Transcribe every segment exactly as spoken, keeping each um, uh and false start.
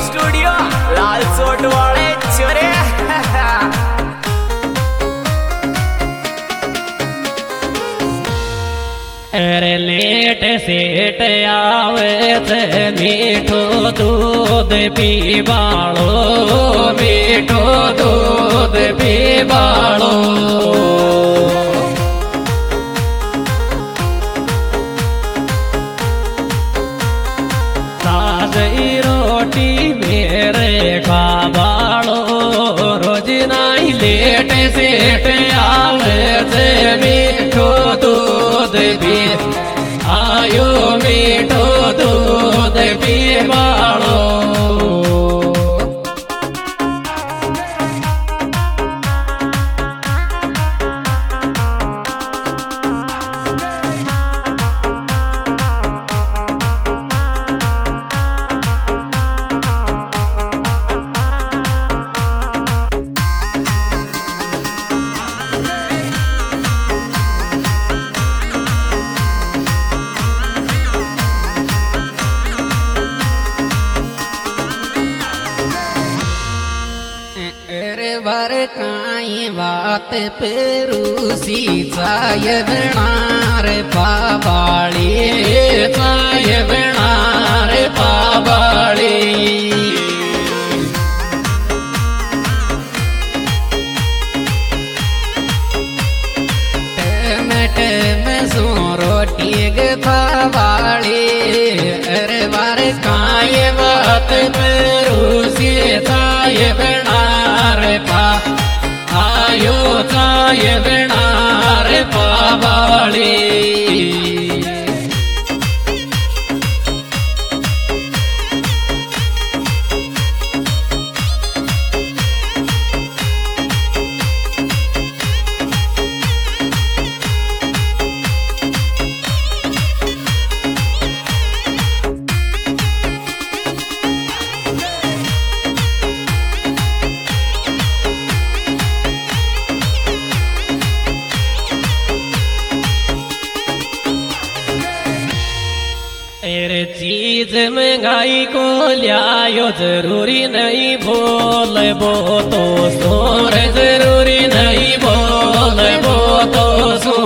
Studio लाल सोट वाले छोरे। अरे लेट सेट आवे थे मीठो दूध पीवाड़ो, मीठो दूध पीवाड़ो। ताजी रोटी मेरे खावाड़ो, रोज नाई लेट सेट आवे थे मीठो दूध पी आयो, मीठो दूध पीवाड़ो। बर काई बात पेरूसी चाय बिनार पाबाड़ी, चाय बिनार पाबाड़ी। टमटे में सो रोटी गवाड़ी। अरे बार काई बात पेरूसी चाय बिनार पा आयो, चाय बिनार पावाड़ी। अरे चीज महंगाई को लियायो जरूरी नहीं बोल बो तो सोर, जरूरी नहीं बोल बो तो सो।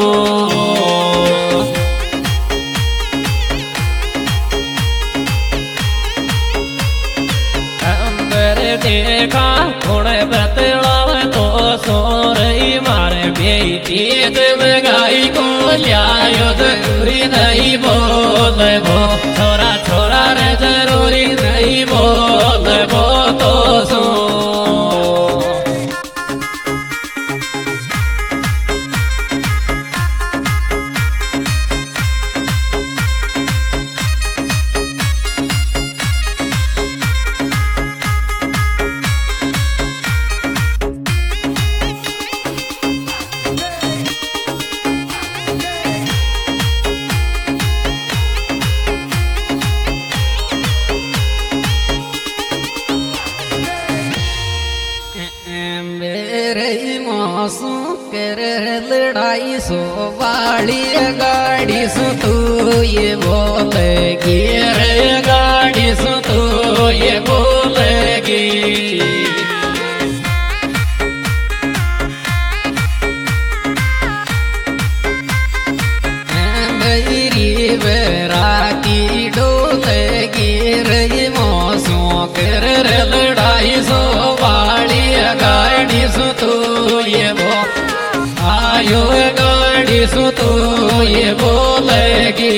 अंदर देखा थोड़े बतलाव तो सोर मारे बेई। चीज महंगाई को लियायो जरूरी नहीं बोल बो, छोरा छोरा रे जरूरी नहीं बोल बो तो सो। मौसू कर लड़ाई सो वाली गाड़ी सो तू ये बोलेगी, रे गाड़ी सो तू ये बोलेगी। मेरी बेरा की डोलेगी, रे मौसू कर लड़ाई सो वाली गाड़ी सो तू ये बो आयो, गाड़ी सो तू ये बोलेगी।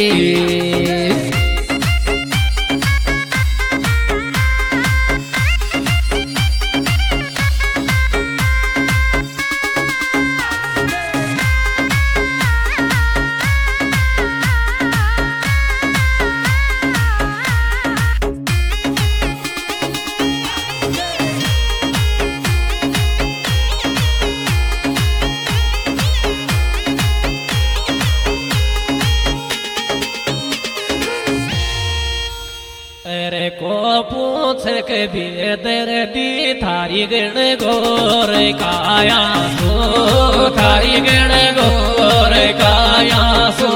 को पूछ के भेदर दी थारी गण गोर काया सो, थारी गण गोर काया सो।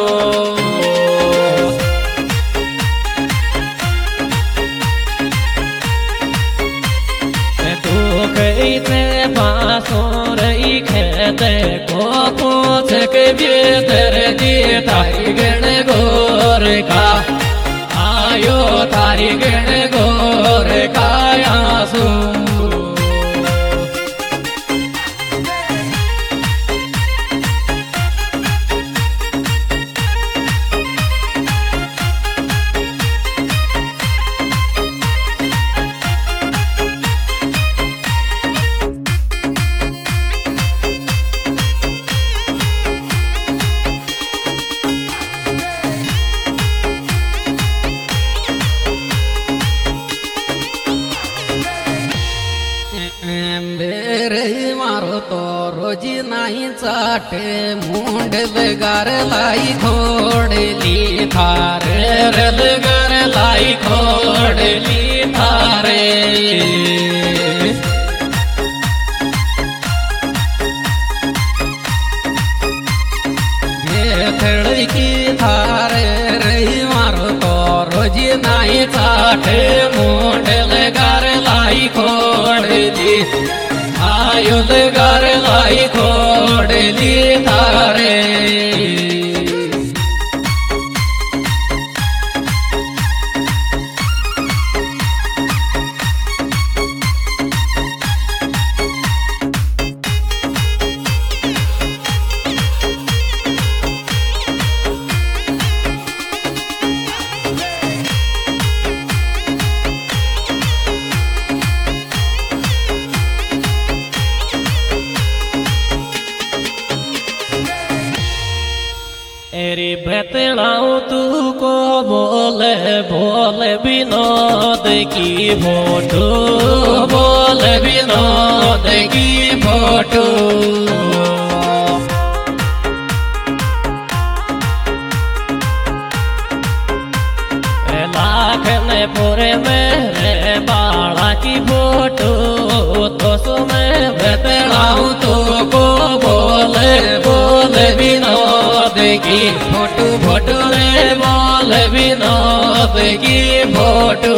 दर्दी थारी गण गोर का आयो थारी गण गोर काया सू मारो तो रोजी नाही चाटे मुंड लगार लाई खोडली थारे रलगर लाई खोडली थारे थड़की थारे रही मारो तो रोजी नाही चाटे मुंड लगार लाई खोडली आयुध घर लाई खोडली थारे तेरी बतलाऊं तू को बोले बोले विनोद की फोटो बोले विनोद की फोटो लाख ने पूरे मेरे बाड़ा की फोटो तो सो मैं बतलाऊं तू को बोले बोले विनोद की फोटो फोटो रे बोल विनोद की फोटो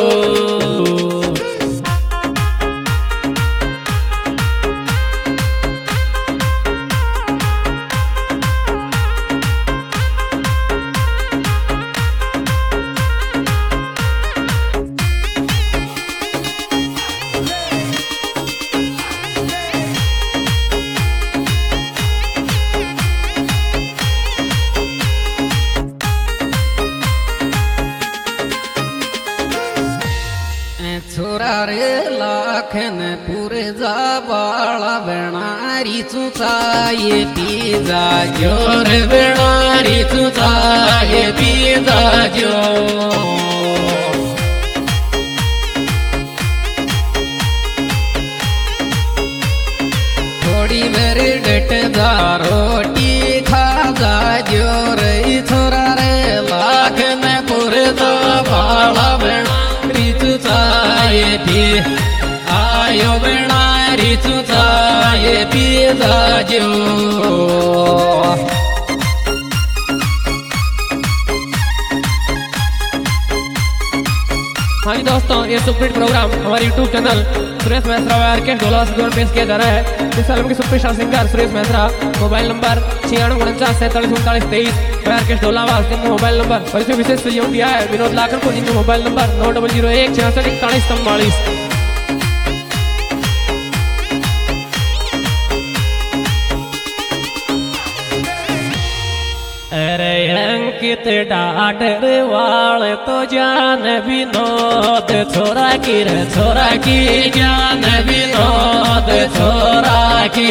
छोरा रे लाखन पूरे जा बाला बेणारी चुचाए पीजा जोर बेणारी चुचाए पीजा जो थोड़ी मेरी डट जा रोटी खा जा जोर छोरा रे लाखन पूरे जा बाला बेणारी चुचाए पी आयो बेणारी चुचाए पीजा जो हाँ जी दोस्तों, ये सुपरहिट प्रोग्राम हमारे यूट्यूब चैनल सुरेश मेहरा व आरकेश ढोला से पेश किया जा रहा है। इस एल्बम के superstar singer Suresh Mehra, mobile number छियानवे उनचास सैंतालीस उनतालीस तेईस। आरकेश ढोला जिनका मोबाइल नंबर और इसमें विशेष सहयोग दिया है विनोद लाखन को, जिनका मोबाइल नंबर नौ डबल जीरो एक छियासठ इकतालीस चौवालीस। अरे अंकित डाडर वाल तो जान विनोद छोरा की रे छोरा की जान विनोद छोरा की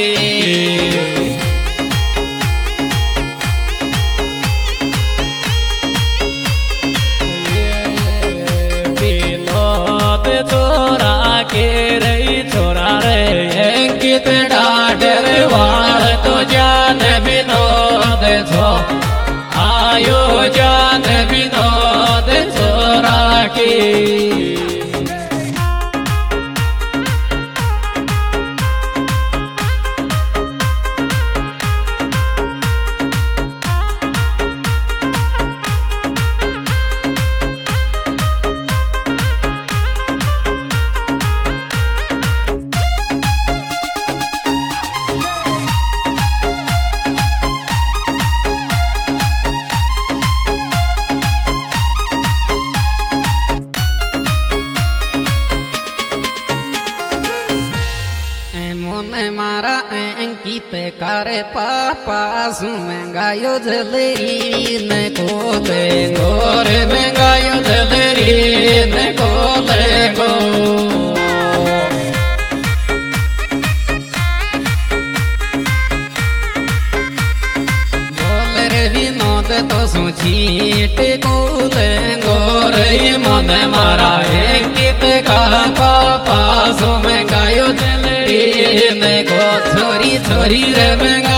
विनोद छोरा के रे छोरा रे अंकित डाडर वाल तो जान विनोद छो आयो जान विनोद छोरा की। તારે પાપા શું મંગાયો જલેરી ને કોલે ગોરે મંગાયો જલેરી ને કોલે ગો બોલે રે વિનોદ તો શું છીટે કોલે ગોરે મને મારા એક ગીત કા પાપા શું મંગાયો જલેરી ને ગો છોરી છોરી રે મંગાયો